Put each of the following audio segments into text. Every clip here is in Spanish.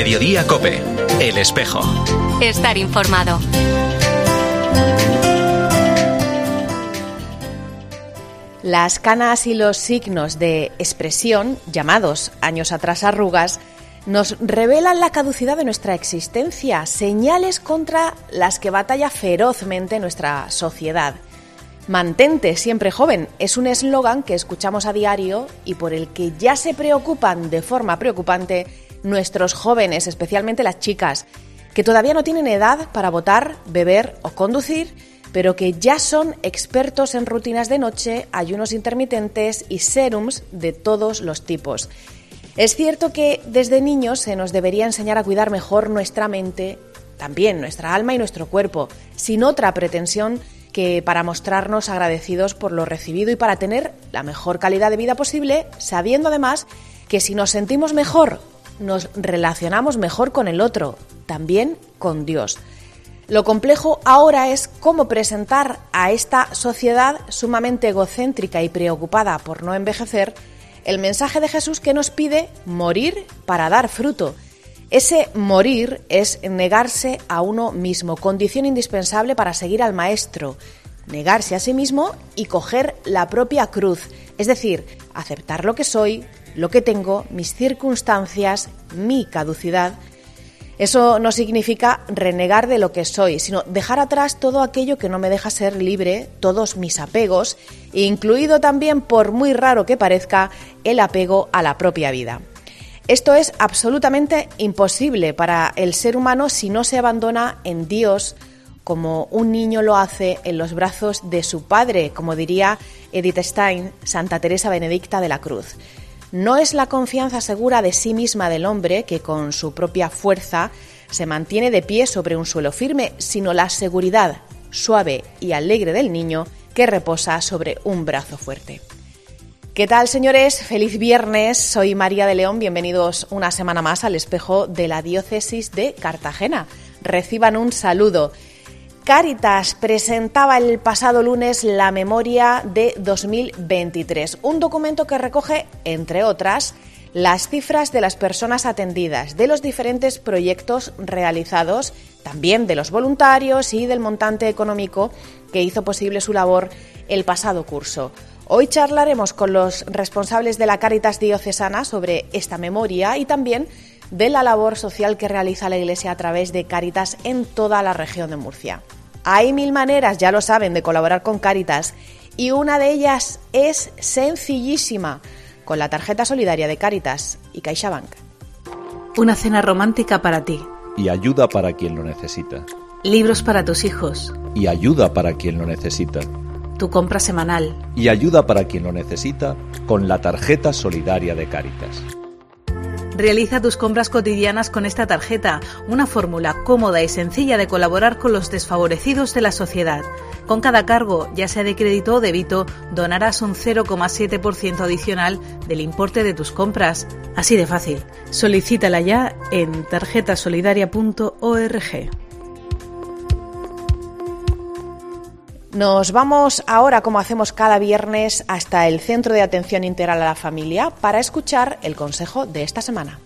Mediodía COPE. El espejo. Estar informado. Las canas y los signos de expresión, llamados años atrás arrugas, nos revelan la caducidad de nuestra existencia, señales contra las que batalla ferozmente nuestra sociedad. Mantente siempre joven es un eslogan que escuchamos a diario y por el que ya se preocupan de forma preocupante nuestros jóvenes, especialmente las chicas, que todavía no tienen edad para votar, beber o conducir, pero que ya son expertos en rutinas de noche, ayunos intermitentes y sérums de todos los tipos. Es cierto que desde niños se nos debería enseñar a cuidar mejor nuestra mente, también nuestra alma y nuestro cuerpo, sin otra pretensión que para mostrarnos agradecidos por lo recibido y para tener la mejor calidad de vida posible, sabiendo además que si nos sentimos mejor, nos relacionamos mejor con el otro, también con Dios. Lo complejo ahora es cómo presentar a esta sociedad sumamente egocéntrica y preocupada por no envejecer el mensaje de Jesús que nos pide morir para dar fruto. Ese morir es negarse a uno mismo, condición indispensable para seguir al Maestro, negarse a sí mismo y coger la propia cruz, es decir, aceptar lo que soy, lo que tengo, mis circunstancias, mi caducidad. Eso no significa renegar de lo que soy, sino dejar atrás todo aquello que no me deja ser libre, todos mis apegos, incluido también, por muy raro que parezca, el apego a la propia vida. Esto es absolutamente imposible para el ser humano si no se abandona en Dios, como un niño lo hace en los brazos de su padre, como diría Edith Stein, Santa Teresa Benedicta de la Cruz. No es la confianza segura de sí misma del hombre que con su propia fuerza se mantiene de pie sobre un suelo firme, sino la seguridad suave y alegre del niño que reposa sobre un brazo fuerte. ¿Qué tal, señores? Feliz viernes, soy María de León, bienvenidos una semana más al espejo de la diócesis de Cartagena. Reciban un saludo. Cáritas presentaba el pasado lunes la memoria de 2023, un documento que recoge, entre otras, las cifras de las personas atendidas, de los diferentes proyectos realizados, también de los voluntarios y del montante económico que hizo posible su labor el pasado curso. Hoy charlaremos con los responsables de la Cáritas diocesana sobre esta memoria y también de la labor social que realiza la Iglesia a través de Cáritas en toda la región de Murcia. Hay 1000 maneras, ya lo saben, de colaborar con Cáritas y una de ellas es sencillísima, con la tarjeta solidaria de Cáritas y CaixaBank. Una cena romántica para ti. Y ayuda para quien lo necesita. Libros para tus hijos. Y ayuda para quien lo necesita. Tu compra semanal. Y ayuda para quien lo necesita con la tarjeta solidaria de Cáritas. Realiza tus compras cotidianas con esta tarjeta, una fórmula cómoda y sencilla de colaborar con los desfavorecidos de la sociedad. Con cada cargo, ya sea de crédito o débito, donarás un 0,7% adicional del importe de tus compras. Así de fácil. Solicítala ya en tarjetasolidaria.org. Nos vamos ahora, como hacemos cada viernes, hasta el Centro de Atención Integral a la Familia para escuchar el consejo de esta semana.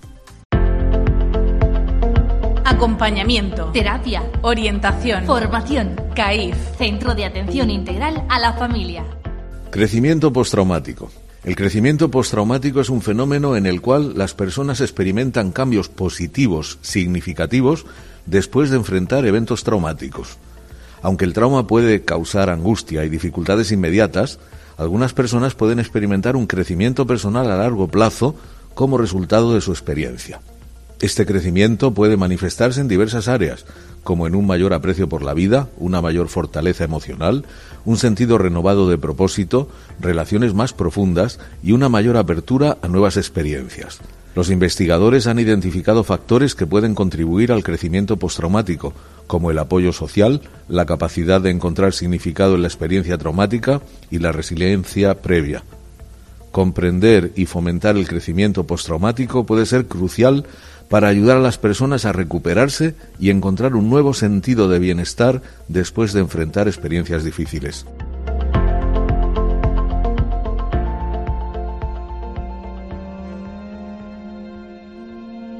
Acompañamiento, terapia, orientación, formación, CAIF, Centro de Atención Integral a la Familia. Crecimiento postraumático. El crecimiento postraumático es un fenómeno en el cual las personas experimentan cambios positivos significativos después de enfrentar eventos traumáticos. Aunque el trauma puede causar angustia y dificultades inmediatas, algunas personas pueden experimentar un crecimiento personal a largo plazo como resultado de su experiencia. Este crecimiento puede manifestarse en diversas áreas, como en un mayor aprecio por la vida, una mayor fortaleza emocional, un sentido renovado de propósito, relaciones más profundas y una mayor apertura a nuevas experiencias. Los investigadores han identificado factores que pueden contribuir al crecimiento postraumático, como el apoyo social, la capacidad de encontrar significado en la experiencia traumática y la resiliencia previa. Comprender y fomentar el crecimiento postraumático puede ser crucial para ayudar a las personas a recuperarse y encontrar un nuevo sentido de bienestar después de enfrentar experiencias difíciles.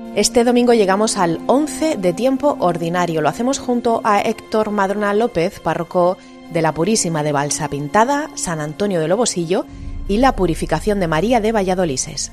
Este domingo llegamos al 11 de tiempo ordinario. Lo hacemos junto a Héctor Madrona López, párroco de la Purísima de Balsa Pintada, San Antonio de Lobosillo y la Purificación de María de Valladolises.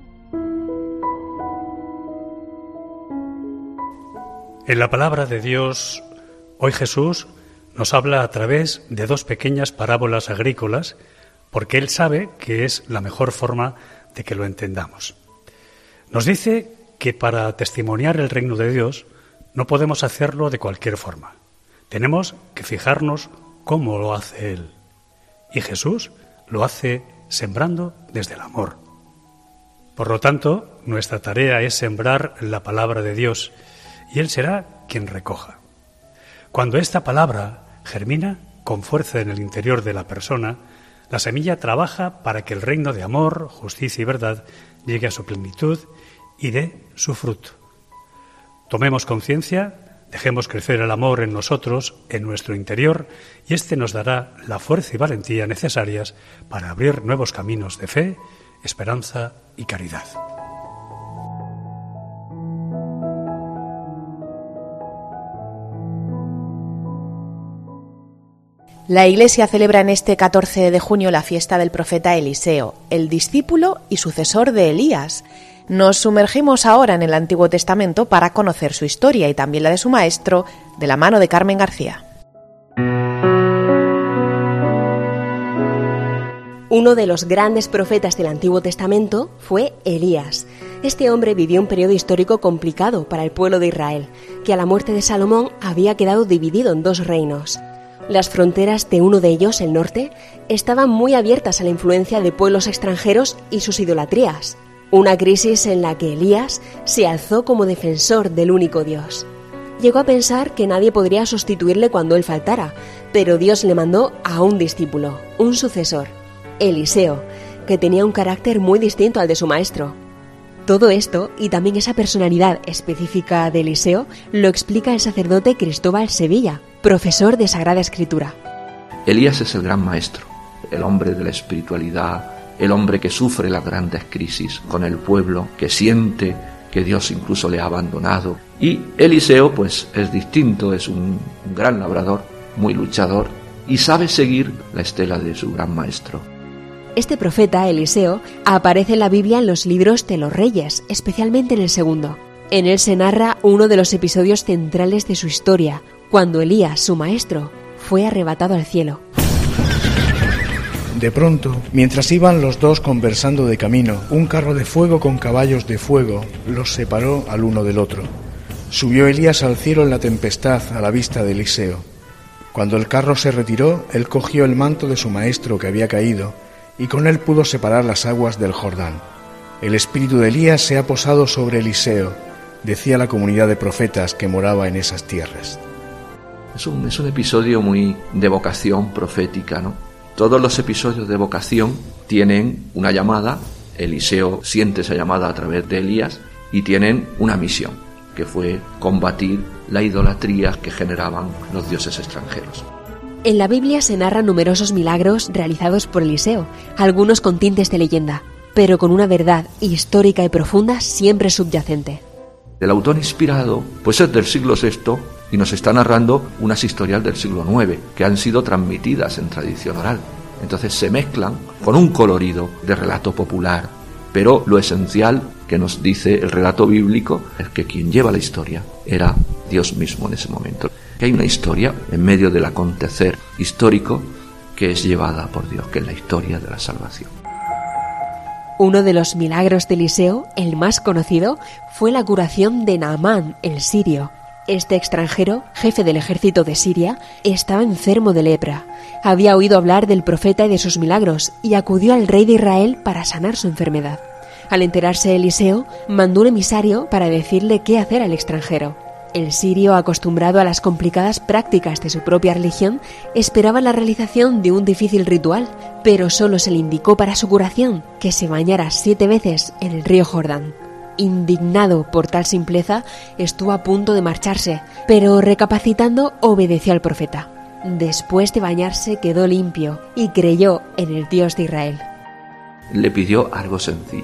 En la palabra de Dios, hoy Jesús nos habla a través de dos pequeñas parábolas agrícolas, porque Él sabe que es la mejor forma de que lo entendamos. Nos dice que para testimoniar el reino de Dios no podemos hacerlo de cualquier forma. Tenemos que fijarnos cómo lo hace Él. Y Jesús lo hace sembrando desde el amor. Por lo tanto, nuestra tarea es sembrar la palabra de Dios, y Él será quien recoja. Cuando esta palabra germina con fuerza en el interior de la persona, la semilla trabaja para que el reino de amor, justicia y verdad llegue a su plenitud y dé su fruto. Tomemos conciencia, dejemos crecer el amor en nosotros, en nuestro interior, y este nos dará la fuerza y valentía necesarias para abrir nuevos caminos de fe, esperanza y caridad. La Iglesia celebra en este 14 de junio la fiesta del profeta Eliseo, el discípulo y sucesor de Elías. Nos sumergimos ahora en el Antiguo Testamento para conocer su historia y también la de su maestro, de la mano de Carmen García. Uno de los grandes profetas del Antiguo Testamento fue Elías. Este hombre vivió un periodo histórico complicado para el pueblo de Israel, que a la muerte de Salomón había quedado dividido en dos reinos. Las fronteras de uno de ellos, el norte, estaban muy abiertas a la influencia de pueblos extranjeros y sus idolatrías. Una crisis en la que Elías se alzó como defensor del único Dios. Llegó a pensar que nadie podría sustituirle cuando él faltara, pero Dios le mandó a un discípulo, un sucesor, Eliseo, que tenía un carácter muy distinto al de su maestro. Todo esto, y también esa personalidad específica de Eliseo, lo explica el sacerdote Cristóbal Sevilla, profesor de Sagrada Escritura. Elías es el gran maestro, el hombre de la espiritualidad, el hombre que sufre las grandes crisis con el pueblo, que siente que Dios incluso le ha abandonado. Y Eliseo, pues, es distinto, es un gran labrador, muy luchador, y sabe seguir la estela de su gran maestro. Este profeta, Eliseo, aparece en la Biblia en los libros de los Reyes, especialmente en el segundo. En él se narra uno de los episodios centrales de su historia, cuando Elías, su maestro, fue arrebatado al cielo. De pronto, mientras iban los dos conversando de camino, un carro de fuego con caballos de fuego los separó al uno del otro. Subió Elías al cielo en la tempestad a la vista de Eliseo. Cuando el carro se retiró, él cogió el manto de su maestro que había caído, y con él pudo separar las aguas del Jordán. El espíritu de Elías se ha posado sobre Eliseo, decía la comunidad de profetas que moraba en esas tierras. Es un episodio muy de vocación profética, ¿no? Todos los episodios de vocación tienen una llamada, Eliseo siente esa llamada a través de Elías, y tienen una misión, que fue combatir la idolatría que generaban los dioses extranjeros. En la Biblia se narran numerosos milagros realizados por Eliseo, algunos con tintes de leyenda, pero con una verdad histórica y profunda siempre subyacente. El autor inspirado pues es del siglo VI y nos está narrando unas historias del siglo IX que han sido transmitidas en tradición oral. Entonces se mezclan con un colorido de relato popular, pero lo esencial que nos dice el relato bíblico es que quien lleva la historia era Dios mismo en ese momento. Que hay una historia en medio del acontecer histórico que es llevada por Dios, que es la historia de la salvación. Uno de los milagros de Eliseo, el más conocido, fue la curación de Naamán, el sirio. Este extranjero, jefe del ejército de Siria, estaba enfermo de lepra. Había oído hablar del profeta y de sus milagros y acudió al rey de Israel para sanar su enfermedad. Al enterarse Eliseo, mandó un emisario para decirle qué hacer al extranjero. El sirio, acostumbrado a las complicadas prácticas de su propia religión, esperaba la realización de un difícil ritual, pero solo se le indicó para su curación que se bañara 7 veces en el río Jordán. Indignado por tal simpleza, estuvo a punto de marcharse, pero recapacitando obedeció al profeta. Después de bañarse quedó limpio y creyó en el Dios de Israel. Le pidió algo sencillo,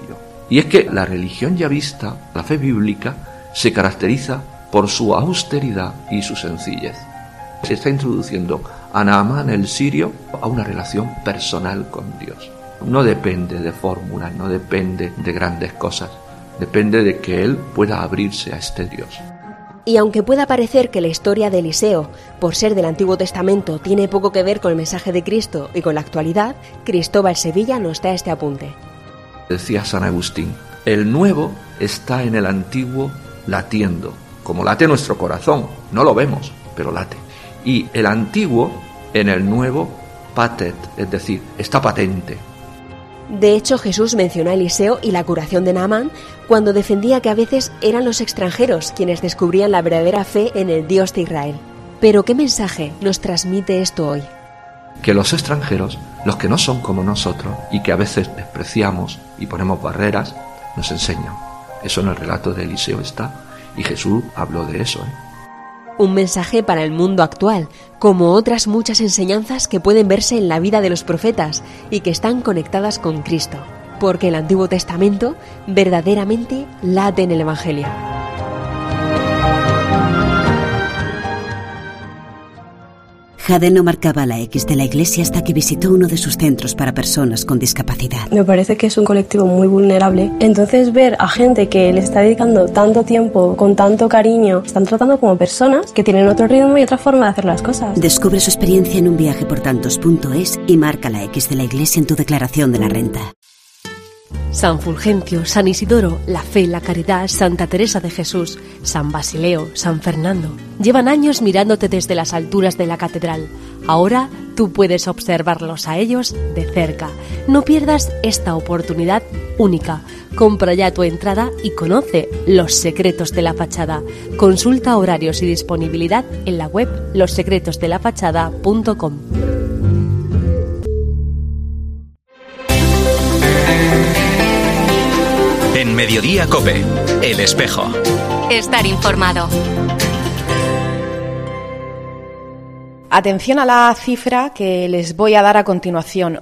Y es que la religión yavista, la fe bíblica, se caracteriza por su austeridad y su sencillez. Se está introduciendo a Naamán el sirio a una relación personal con Dios. No depende de fórmulas, no depende de grandes cosas, depende de que él pueda abrirse a este Dios. Y aunque pueda parecer que la historia de Eliseo, por ser del Antiguo Testamento, tiene poco que ver con el mensaje de Cristo y con la actualidad, Cristóbal Sevilla nos da este apunte. Decía San Agustín, el nuevo está en el antiguo latiendo, como late nuestro corazón, no lo vemos, pero late. Y el antiguo en el nuevo patet, es decir, está patente. De hecho, Jesús mencionó a Eliseo y la curación de Naamán cuando defendía que a veces eran los extranjeros quienes descubrían la verdadera fe en el Dios de Israel. Pero ¿qué mensaje nos transmite esto hoy? Que los extranjeros, los que no son como nosotros y que a veces despreciamos y ponemos barreras, nos enseñan. Eso en el relato de Eliseo está, y Jesús habló de eso. Un mensaje para el mundo actual, como otras muchas enseñanzas que pueden verse en la vida de los profetas y que están conectadas con Cristo, porque el Antiguo Testamento verdaderamente late en el Evangelio. Jade no marcaba la X de la Iglesia hasta que visitó uno de sus centros para personas con discapacidad. Me parece que es un colectivo muy vulnerable. Entonces ver a gente que le está dedicando tanto tiempo, con tanto cariño, están tratando como personas que tienen otro ritmo y otra forma de hacer las cosas. Descubre su experiencia en unviajeportantos.es y marca la X de la Iglesia en tu declaración de la renta. San Fulgencio, San Isidoro, la Fe, la Caridad, Santa Teresa de Jesús, San Basileo, San Fernando. Llevan años mirándote desde las alturas de la catedral. Ahora tú puedes observarlos a ellos de cerca. No pierdas esta oportunidad única. Compra ya tu entrada y conoce los secretos de la fachada. Consulta horarios y disponibilidad en la web lossecretosdelafachada.com. En Mediodía COPE, El Espejo. Estar informado. Atención a la cifra que les voy a dar a continuación.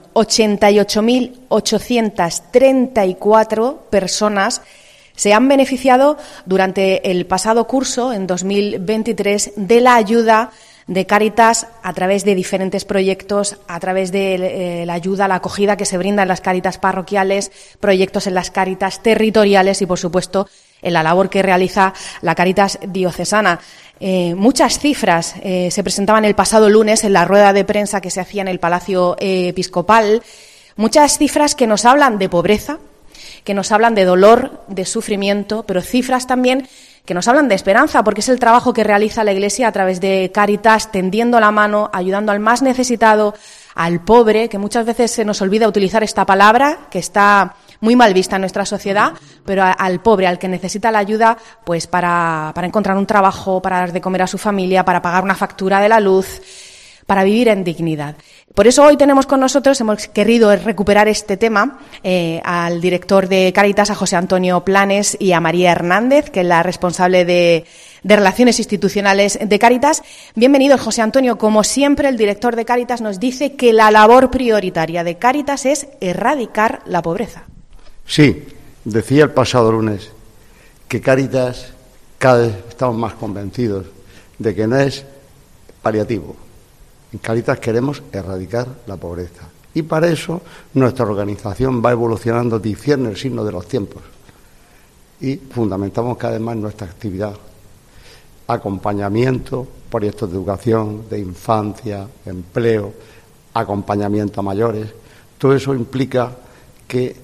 88.834 personas se han beneficiado durante el pasado curso, en 2023, de la ayuda de Cáritas a través de diferentes proyectos, a través de la ayuda, la acogida que se brinda en las Cáritas parroquiales, proyectos en las Cáritas territoriales y, por supuesto, en la labor que realiza la Cáritas diocesana. Muchas cifras se presentaban el pasado lunes en la rueda de prensa que se hacía en el Palacio Episcopal. Muchas cifras que nos hablan de pobreza, que nos hablan de dolor, de sufrimiento, pero cifras también que nos hablan de esperanza, porque es el trabajo que realiza la Iglesia a través de Cáritas, tendiendo la mano, ayudando al más necesitado, al pobre, que muchas veces se nos olvida utilizar esta palabra, que está muy mal vista en nuestra sociedad, pero al pobre, al que necesita la ayuda, pues para encontrar un trabajo, para dar de comer a su familia, para pagar una factura de la luz, para vivir en dignidad. Por eso hoy tenemos con nosotros, hemos querido recuperar este tema, al director de Cáritas, a José Antonio Planes, y a María Hernández, que es la responsable de Relaciones Institucionales de Cáritas. Bienvenidos, José Antonio. Como siempre, el director de Cáritas nos dice que la labor prioritaria de Cáritas es erradicar la pobreza. Sí, decía el pasado lunes que Cáritas, cada vez estamos más convencidos de que no es paliativo. En Cáritas queremos erradicar la pobreza. Y para eso nuestra organización va evolucionando, discierne el signo de los tiempos. Y fundamentamos cada vez más nuestra actividad. Acompañamiento, proyectos de educación, de infancia, empleo, acompañamiento a mayores. Todo eso implica que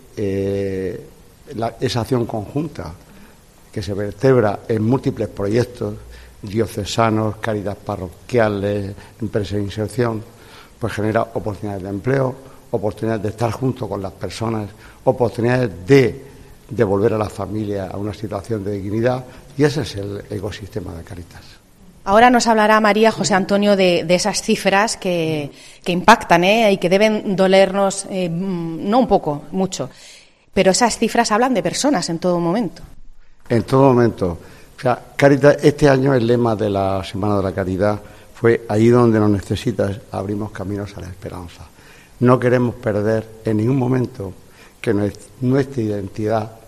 esa acción conjunta, que se vertebra en múltiples proyectos, diocesanos, Cáritas parroquiales, empresas de inserción, pues genera oportunidades de empleo, oportunidades de estar junto con las personas, oportunidades de devolver a la familia a una situación de dignidad, y ese es el ecosistema de Cáritas. Ahora nos hablará María, José Antonio, de esas cifras que impactan y que deben dolernos, no un poco, mucho, pero esas cifras hablan de personas en todo momento. En todo momento. O sea, Cáritas, este año el lema de la Semana de la Caridad fue: allí donde nos necesitas, abrimos caminos a la esperanza. No queremos perder en ningún momento que nuestra identidad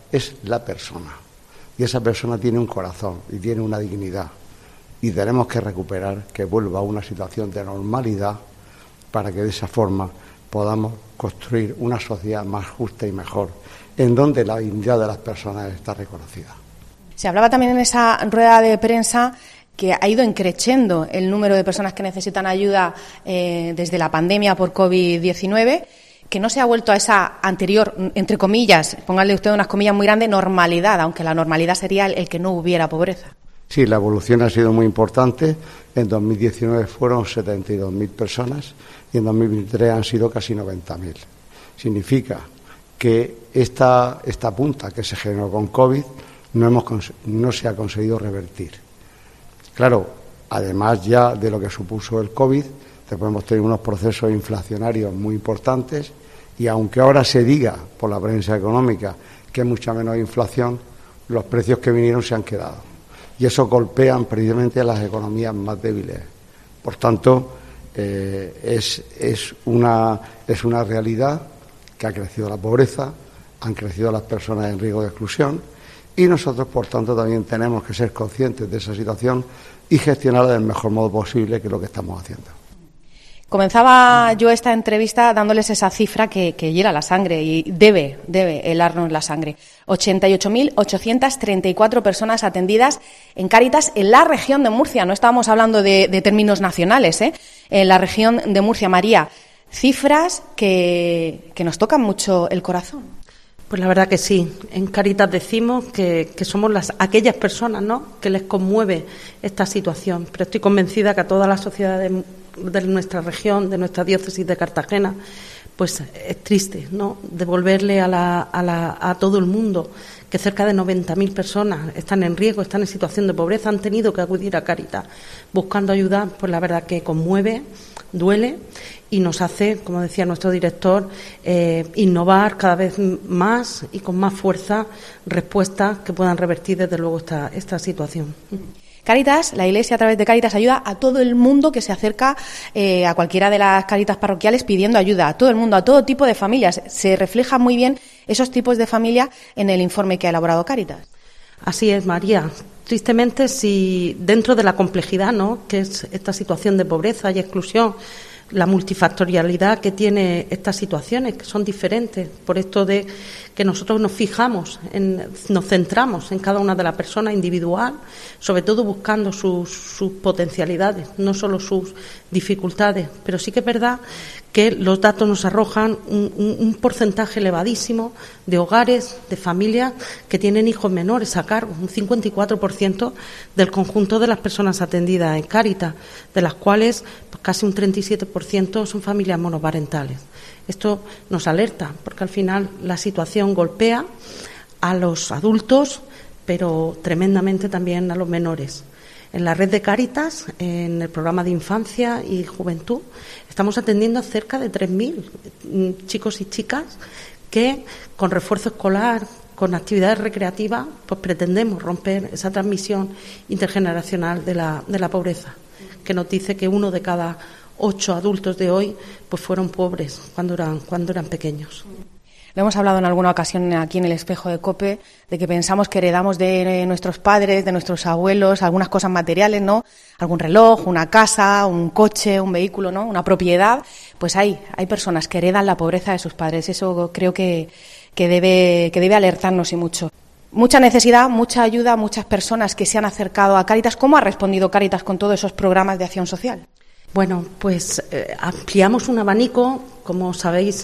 es la persona. Y esa persona tiene un corazón y tiene una dignidad. Y tenemos que recuperar, que vuelva a una situación de normalidad para que de esa forma podamos construir una sociedad más justa y mejor, en donde la dignidad de las personas está reconocida. Se hablaba también en esa rueda de prensa que ha ido increciendo el número de personas que necesitan ayuda desde la pandemia por COVID-19, que no se ha vuelto a esa anterior, entre comillas, póngale usted unas comillas muy grandes, normalidad, aunque la normalidad sería el que no hubiera pobreza. Sí, la evolución ha sido muy importante. En 2019 fueron 72.000 personas y en 2023 han sido casi 90.000. Significa que esta punta que se generó con COVID no se ha conseguido revertir. Claro, además ya de lo que supuso el COVID, después hemos tenido unos procesos inflacionarios muy importantes y aunque ahora se diga por la prensa económica que hay mucha menos inflación, los precios que vinieron se han quedado. Y eso golpean precisamente a las economías más débiles. Por tanto, es una realidad que ha crecido la pobreza, han crecido las personas en riesgo de exclusión y nosotros, por tanto, también tenemos que ser conscientes de esa situación y gestionarla del mejor modo posible, que es lo que estamos haciendo. Comenzaba yo esta entrevista dándoles esa cifra que hiela la sangre y debe helarnos la sangre. 88.834 personas atendidas en Cáritas en la región de Murcia. No estábamos hablando de términos nacionales, en la región de Murcia. María, cifras que nos tocan mucho el corazón. Pues la verdad que sí. En Cáritas decimos que somos aquellas personas, ¿no?, que les conmueve esta situación. Pero estoy convencida que a toda la sociedad de nuestra región, de nuestra diócesis de Cartagena, pues es triste, ¿no?, devolverle a todo el mundo que cerca de 90.000 personas están en riesgo, están en situación de pobreza, han tenido que acudir a Cáritas buscando ayuda. Pues la verdad que conmueve, duele y nos hace, como decía nuestro director, innovar cada vez más y con más fuerza respuestas que puedan revertir desde luego esta situación. Cáritas, la Iglesia a través de Cáritas ayuda a todo el mundo que se acerca a cualquiera de las Cáritas parroquiales pidiendo ayuda, a todo el mundo, a todo tipo de familias. Se refleja muy bien esos tipos de familia en el informe que ha elaborado Cáritas. Así es, María. Tristemente, si dentro de la complejidad, ¿no?, que es esta situación de pobreza y exclusión, la multifactorialidad que tiene estas situaciones, que son diferentes, por esto de que nosotros nos centramos en cada una de las personas individual, sobre todo buscando sus potencialidades, no solo sus dificultades. Pero sí que es verdad que los datos nos arrojan un porcentaje elevadísimo de hogares, de familias que tienen hijos menores a cargo, un 54% del conjunto de las personas atendidas en Cáritas, de las cuales pues, casi un 37% son familias monoparentales. Esto nos alerta, porque al final la situación golpea a los adultos, pero tremendamente también a los menores. En la red de Cáritas, en el programa de infancia y juventud, estamos atendiendo a cerca de 3.000 chicos y chicas que, con refuerzo escolar, con actividades recreativas, pues pretendemos romper esa transmisión intergeneracional de la pobreza, que nos dice que 1 de cada 8 adultos de hoy pues fueron pobres cuando eran pequeños. Lo hemos hablado en alguna ocasión aquí en el Espejo de COPE, de que pensamos que heredamos de nuestros padres, de nuestros abuelos, algunas cosas materiales, ¿no? Algún reloj, una casa, un coche, un vehículo, ¿no?, una propiedad. Pues hay personas que heredan la pobreza de sus padres. Eso creo que debe alertarnos y mucho. Mucha necesidad, mucha ayuda, muchas personas que se han acercado a Cáritas. ¿Cómo ha respondido Cáritas con todos esos programas de acción social? Bueno, pues ampliamos un abanico, como sabéis,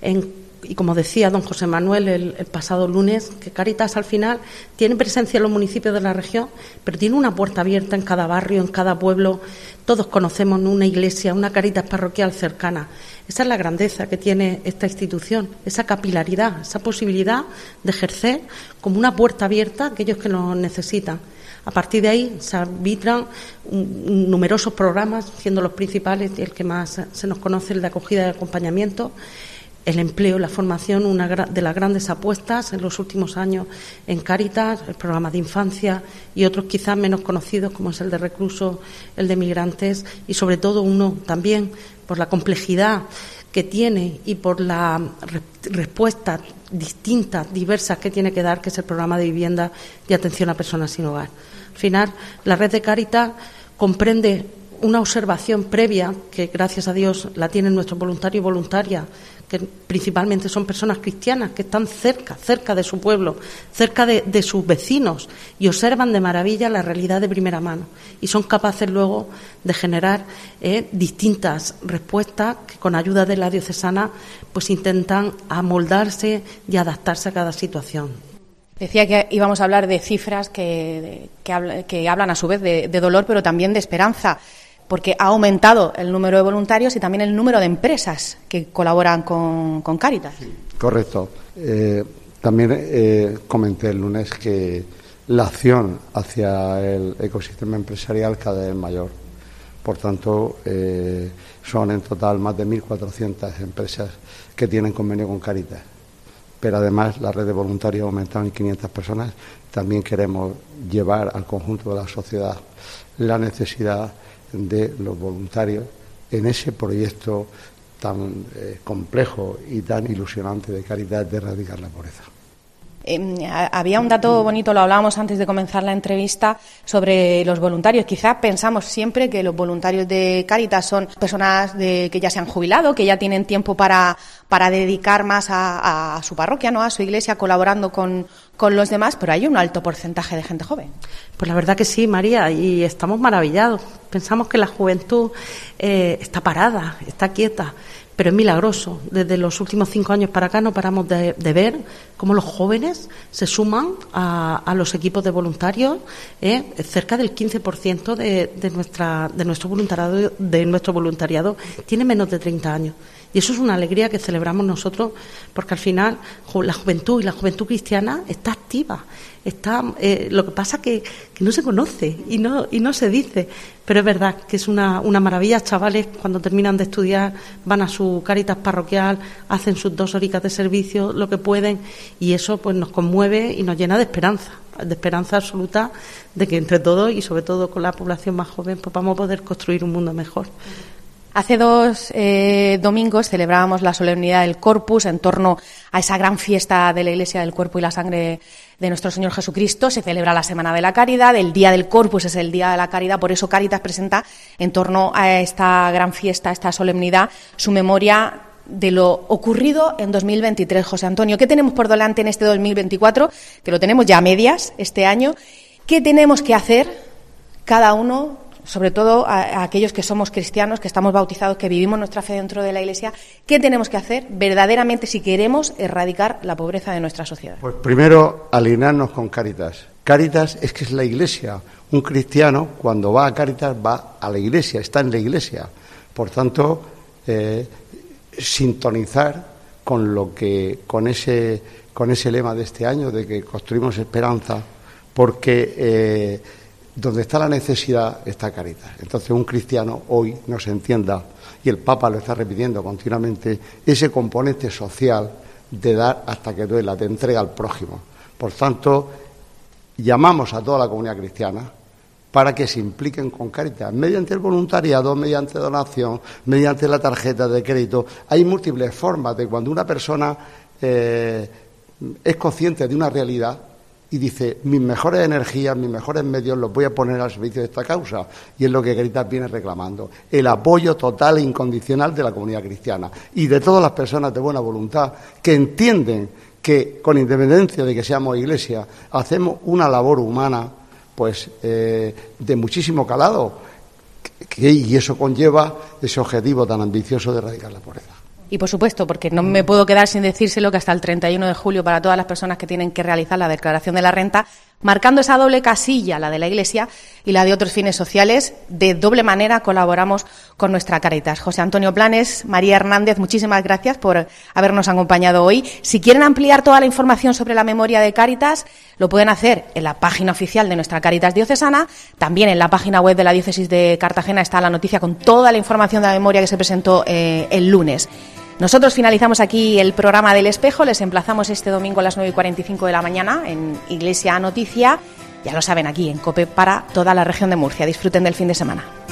y como decía don José Manuel el pasado lunes, que Cáritas al final tiene presencia en los municipios de la región, pero tiene una puerta abierta en cada barrio, en cada pueblo. Todos conocemos una iglesia, una Cáritas parroquial cercana. Esa es la grandeza que tiene esta institución, esa capilaridad, esa posibilidad de ejercer como una puerta abierta a aquellos que nos necesitan. A partir de ahí se arbitran numerosos programas, siendo los principales y el que más se nos conoce, el de acogida y acompañamiento, el empleo y la formación, una de las grandes apuestas en los últimos años en Cáritas, el programa de infancia y otros quizás menos conocidos como es el de reclusos, el de migrantes y sobre todo uno también por la complejidad que tiene y por las respuestas distintas, diversas que tiene que dar, que es el programa de vivienda y atención a personas sin hogar. Al final, la red de Cáritas comprende una observación previa, que gracias a Dios la tienen nuestros voluntarios y voluntarias, que principalmente son personas cristianas que están cerca de su pueblo, cerca de sus vecinos, y observan de maravilla la realidad de primera mano, y son capaces luego de generar distintas respuestas que con ayuda de la diocesana pues intentan amoldarse y adaptarse a cada situación. Decía que íbamos a hablar de cifras que hablan a su vez de dolor, pero también de esperanza, porque ha aumentado el número de voluntarios y también el número de empresas que colaboran con Cáritas. Sí, correcto. También comenté el lunes que la acción hacia el ecosistema empresarial cada vez es mayor. Por tanto, son en total más de 1.400 empresas que tienen convenio con Cáritas. Pero además la red de voluntarios ha aumentado en 500 personas. También queremos llevar al conjunto de la sociedad la necesidad de los voluntarios en ese proyecto tan complejo y tan ilusionante de Cáritas de erradicar la pobreza. Había un dato bonito, lo hablábamos antes de comenzar la entrevista, sobre los voluntarios. Quizá pensamos siempre que los voluntarios de Cáritas son personas que ya se han jubilado, que ya tienen tiempo para dedicar más a su parroquia, ¿no?, a su iglesia, colaborando con los demás, pero hay un alto porcentaje de gente joven. Pues la verdad que sí, María, y estamos maravillados. Pensamos que la juventud está parada, está quieta, pero es milagroso. Desde los últimos 5 años para acá no paramos de ver cómo los jóvenes se suman a los equipos de voluntarios. Cerca del 15% de nuestro voluntariado tiene menos de 30 años. Y eso es una alegría que celebramos nosotros, porque al final la juventud cristiana está activa. Lo que pasa que no se conoce y no se dice, pero es verdad que es una maravilla. Chavales, cuando terminan de estudiar, van a su Cáritas parroquial, hacen sus 2 horitas de servicio, lo que pueden, y eso pues nos conmueve y nos llena de esperanza absoluta de que entre todos y sobre todo con la población más joven pues vamos a poder construir un mundo mejor. Hace 2 domingos celebrábamos la solemnidad del Corpus en torno a esa gran fiesta de la Iglesia del Cuerpo y la Sangre de nuestro Señor Jesucristo. Se celebra la Semana de la Caridad, el Día del Corpus es el Día de la Caridad, por eso Cáritas presenta en torno a esta gran fiesta, a esta solemnidad, su memoria de lo ocurrido en 2023. José Antonio, ¿qué tenemos por delante en este 2024? Que lo tenemos ya a medias este año. ¿Qué tenemos que hacer cada uno, sobre todo a aquellos que somos cristianos, que estamos bautizados, que vivimos nuestra fe dentro de la Iglesia? ¿Qué tenemos que hacer verdaderamente si queremos erradicar la pobreza de nuestra sociedad? Pues primero, alinearnos con Cáritas. Cáritas es que es la Iglesia. Un cristiano, cuando va a Cáritas, va a la Iglesia, está en la Iglesia. Por tanto, sintonizar con ese lema de este año, de que construimos esperanza, porque donde está la necesidad está Cáritas. Entonces un cristiano hoy nos entienda, y el Papa lo está repitiendo continuamente, ese componente social de dar hasta que duela, de entrega al prójimo. Por tanto, llamamos a toda la comunidad cristiana para que se impliquen con Cáritas, mediante el voluntariado, mediante donación, mediante la tarjeta de crédito. Hay múltiples formas de cuando una persona es consciente de una realidad y dice, mis mejores energías, mis mejores medios los voy a poner al servicio de esta causa. Y es lo que Cáritas viene reclamando, el apoyo total e incondicional de la comunidad cristiana y de todas las personas de buena voluntad que entienden que, con independencia de que seamos iglesia, hacemos una labor humana pues de muchísimo calado, y eso conlleva ese objetivo tan ambicioso de erradicar la pobreza. Y por supuesto, porque no me puedo quedar sin decírselo, que hasta el 31 de julio para todas las personas que tienen que realizar la declaración de la renta, marcando esa doble casilla, la de la Iglesia y la de otros fines sociales, de doble manera colaboramos con nuestra Cáritas. José Antonio Planes, María Hernández, muchísimas gracias por habernos acompañado hoy. Si quieren ampliar toda la información sobre la memoria de Cáritas, lo pueden hacer en la página oficial de nuestra Cáritas diocesana. También en la página web de la Diócesis de Cartagena está la noticia con toda la información de la memoria que se presentó el lunes. Nosotros finalizamos aquí el programa del Espejo. Les emplazamos este domingo a las 9:45 de la mañana en Iglesia Noticia. Ya lo saben, aquí en COPE para toda la región de Murcia. Disfruten del fin de semana.